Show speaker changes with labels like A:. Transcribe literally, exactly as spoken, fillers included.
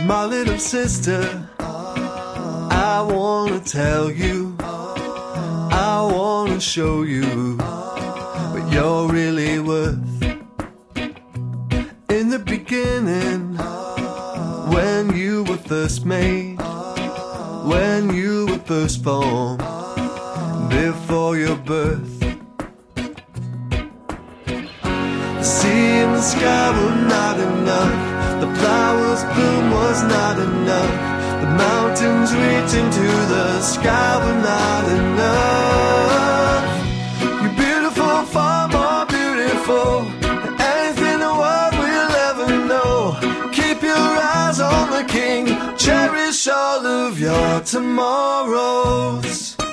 A: my little sister, I wanna tell you, I wanna show you what you're really worth. In the beginning, when you were first made, when you were first formed, before your birth, the sea and the sky were not enough, the flowers bloom was not enough, the mountains reaching to the sky were not enough. You're beautiful, far more beautiful than anything the world will ever know. Keep your eyes on the King, cherish all of your tomorrows.